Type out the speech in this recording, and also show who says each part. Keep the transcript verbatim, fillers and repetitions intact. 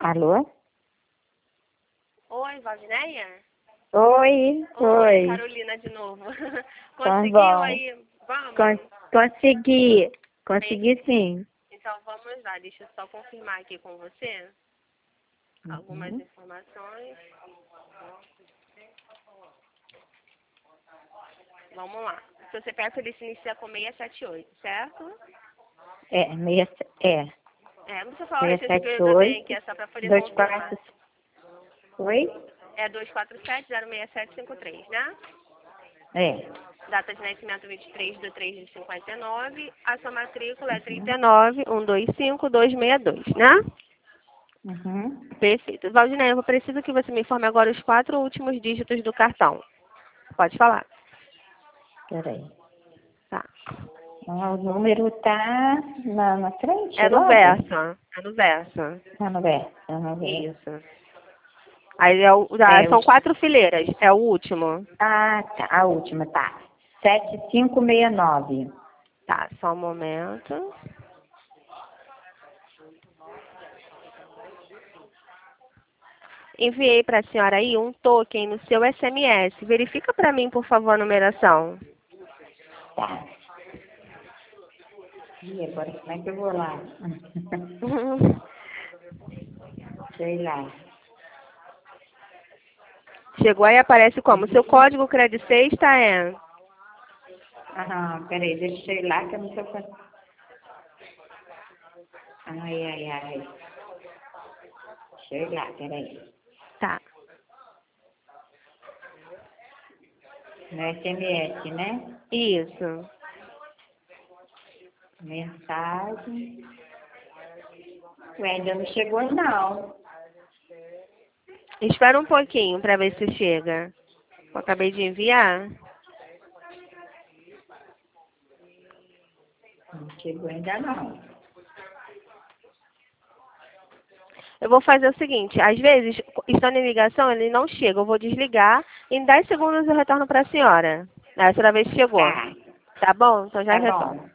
Speaker 1: Alô?
Speaker 2: Oi, Valdineia?
Speaker 1: Oi,
Speaker 2: Oi,
Speaker 1: oi.
Speaker 2: Carolina de novo.
Speaker 1: Tá
Speaker 2: Conseguiu
Speaker 1: bom.
Speaker 2: aí? Vamos?
Speaker 1: Con consegui. Consegui sim.
Speaker 2: Então vamos lá, deixa eu só confirmar aqui com você algumas
Speaker 1: Uhum.
Speaker 2: informações. Vamos lá. O seu C P F ele se inicia com seiscentos e setenta e oito, certo?
Speaker 1: É, meia, é,
Speaker 2: É, não precisa falar o receita que eu
Speaker 1: seiscentos e setenta e
Speaker 2: já tenho aqui,
Speaker 1: oito,
Speaker 2: é só para poder
Speaker 1: dois
Speaker 2: confirmar.
Speaker 1: quatro. Oi?
Speaker 2: É dois quatro sete, zero seis sete cinco três, né?
Speaker 1: É.
Speaker 2: Data de nascimento vinte e três de três de cinquenta e nove. A sua matrícula é
Speaker 1: Uhum.
Speaker 2: trinta e nove, um dois cinco, dois seis dois, né?
Speaker 1: Uhum.
Speaker 2: Perfeito. Valdineia, eu preciso que você me informe agora os quatro últimos dígitos do cartão. Pode falar.
Speaker 1: Peraí.
Speaker 2: Tá.
Speaker 1: Ah, o número tá na, na frente
Speaker 2: É no
Speaker 1: logo?
Speaker 2: verso. É no verso.
Speaker 1: Tá no verso, tá no verso.
Speaker 2: Isso. Aí é o, ah,
Speaker 1: É,
Speaker 2: são
Speaker 1: os...
Speaker 2: quatro fileiras. É o último.
Speaker 1: Ah, tá. A última, tá. sete cinco seis nove.
Speaker 2: Tá, só um momento. Enviei para a senhora aí um token no seu S M S. Verifica para mim, por favor, a numeração.
Speaker 1: Tá. E agora como é que eu vou lá? Sei lá.
Speaker 2: Chegou aí, aparece como? Seu código crédito sexta é...
Speaker 1: Aham, peraí, deixa eu ir lá que eu não tô fazendo. Ai, ai, ai. Deixa eu ir lá, peraí.
Speaker 2: Tá.
Speaker 1: No S M S, né?
Speaker 2: Isso.
Speaker 1: Mensagem. Ué, ainda não chegou não.
Speaker 2: Espera um pouquinho para ver se chega. Eu acabei de enviar.
Speaker 1: Não chegou ainda não.
Speaker 2: Eu vou fazer o seguinte, às vezes, estando em ligação, ele não chega. Eu vou desligar. Em dez segundos eu retorno para a senhora. Aí a senhora vê se chegou.
Speaker 1: Tá,
Speaker 2: Tá bom? Então já
Speaker 1: tá
Speaker 2: retorno.
Speaker 1: bom.